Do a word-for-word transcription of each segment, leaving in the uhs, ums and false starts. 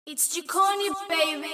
It's Jikoni, baby.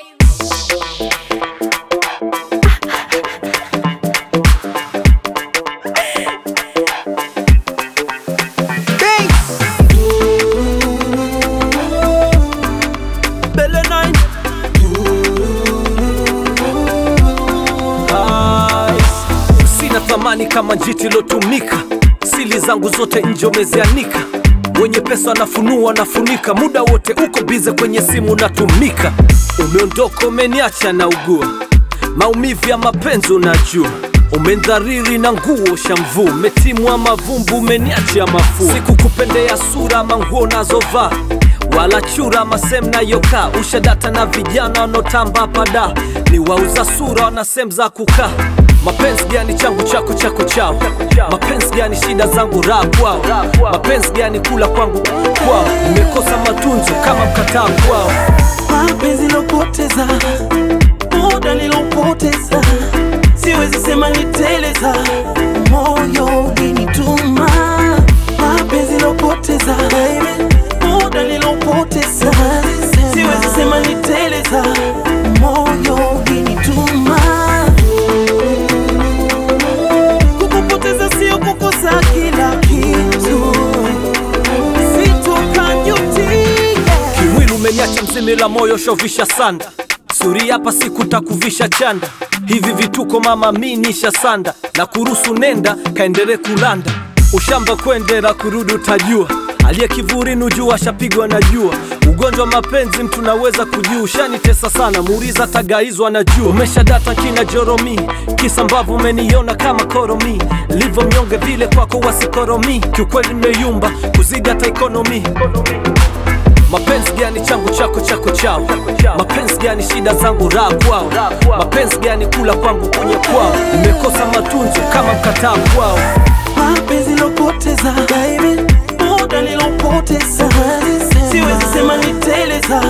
Sina thamani kama njiti lotumika, sili zangu zote nje umezianika. Wenye pesa nafunua nafunika, muda wote uko bize kwenye simu natumika. Umeondoka umeniacha na ugua, maumivu ya mapenzi unajua. Umendhariri na nguo shamvu, metimwa mavumbu umeniacha mafu. Sikukupendea sura manguo nazovaa, wala chura masem na yoka. Ushadata na vijana wanotamba pada, ni wauza sura wana sem za kukaa. Mapenzi gani changu chako chako chao? Mapenzi gani shida zangu raha kwao? Mapenzi gani kula kwangu kwao? Nimekosa matunzo kama mkataa kwao. Mapenzi lopoteza, muda nilopoteza, siwezi sema niteleza, moyo ulinituma. Mapenzi lopoteza, muda nilopoteza, siwezi sema niteleza, moyo ulinituma. Kukupoteza sio kukosa kila kitu, sitokanjutia. Kimwili umeniacha mzimila, moyo shovisha sanda. Suri hapa siku takuvisha chanda. Hivi vituko mama minisha sanda, na kurusu nenda kaendele kulanda. Ushamba kuendera kurudi utajua, aliye kivuri nujua shapigwa na jua. Ugonjwa mapenzi mtu naweza kujua, ushanitesa sana muriza tagaizwa na jua. Umesha data kina joromi, kisa mbavu umeniona kama koromi. Livo mnyonge vile kwako wasikoromi, kiukweli nimeyumba kuzidi hata ekonomi. Mapenzi gani changu chako chako chao? Mapenzi gani shida zangu raha kwao? Mapenzi gani kula kwangu kunye kwao? Nimekosa matunzo kama mkataa kwao. Mapenzi lopoteza, muda nilopoteza, siwezi sema niteleza,